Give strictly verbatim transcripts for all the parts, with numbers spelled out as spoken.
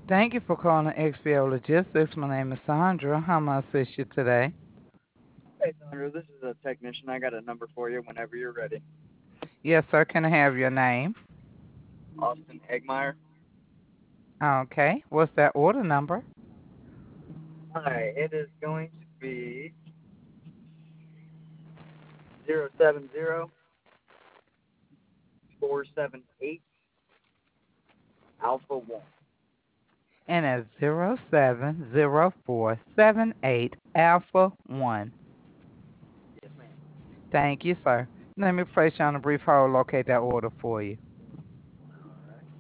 Thank you for calling X P O Logistics. My name is Sandra. How may I assist you today? Hey, Sandra, this is a technician. I got a number for you whenever you're ready. Yes, sir. Can I have your name? Austin Eggmeyer. Okay. What's that order number? Hi, it is going to be zero seven zero four seven eight Alpha one. And it's zero seven zero four seven eight Alpha one. Yes, ma'am. Thank you, sir. Let me place you on a brief hold, locate that order for you. All right.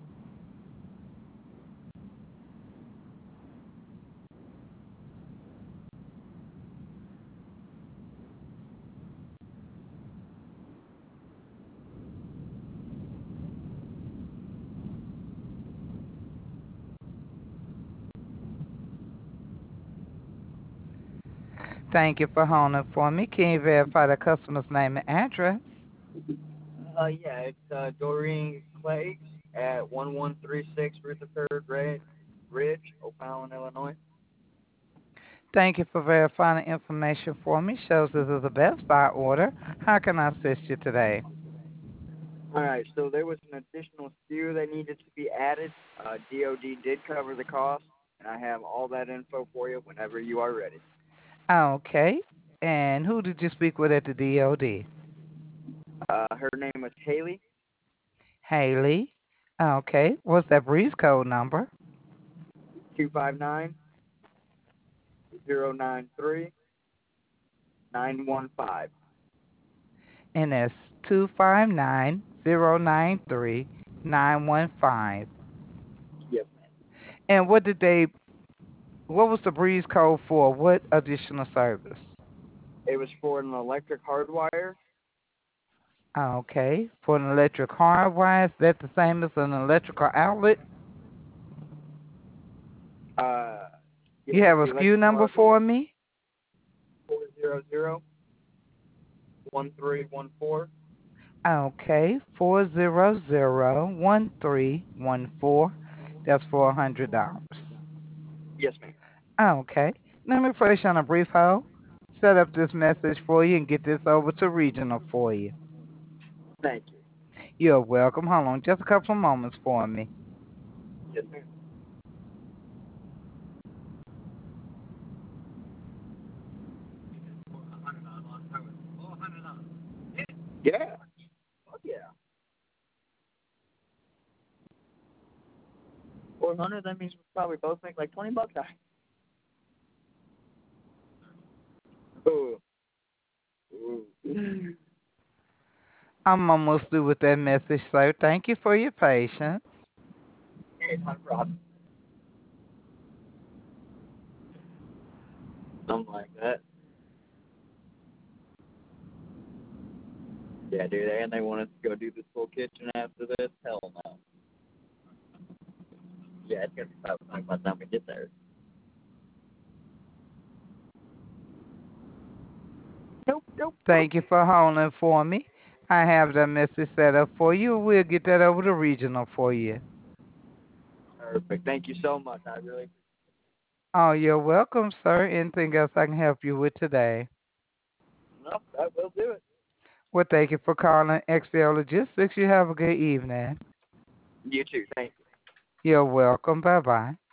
Thank you for holding for me. Can you verify the customer's name and address? Uh, yeah, it's uh, Doreen Clay at one one three six Rutherford Ray Ridge, O'Fallon, Illinois. Thank you for verifying the information for me. Shows this is a Best Buy order. How can I assist you today? All right, so there was an additional S K U that needed to be added. Uh, D O D did cover the cost, and I have all that info for you whenever you are ready. Okay. And who did you speak with at the D O D? Uh, her name was Haley. Haley. Okay. What's that breeze code number? Two five nine zero nine three nine one five. And that's two five nine zero nine three nine one five. Yes, ma'am. And what did they, what was the breeze code for? What additional service? It was for an electric hardwire. Okay. For an electric hardwire, is that the same as an electrical outlet? Uh, You yes, have a the S K U electrical number hardwire. for me? Four zero zero one three one four. Okay, four zero zero one three one four. That's for a hundred dollars. Yes, ma'am. Okay, let me place you on a brief hold. Set up this message for you and get this over to regional for you. Thank you. You're welcome. Hold on, just a couple of moments for me. Yes, ma'am. Yeah. Fuck yeah. Four hundred. That means we probably both make like twenty bucks. Ooh. Ooh. I'm almost through with that message, sir. Thank you for your patience. Hey, it's not a problem. Something like that. Yeah, dude. And they want us to go do this full kitchen after this. Hell no. Yeah, it's gonna be five o'clock by the time we get there. Nope, nope, nope. Thank you for holding for me. I have that message set up for you. We'll get that over to regional for you. Perfect. Thank you so much. I really. Oh, you're welcome, sir. Anything else I can help you with today? Nope, that will do it. Well, thank you for calling X P L Logistics. You have a good evening. You too. Thank you. You're welcome. Bye bye.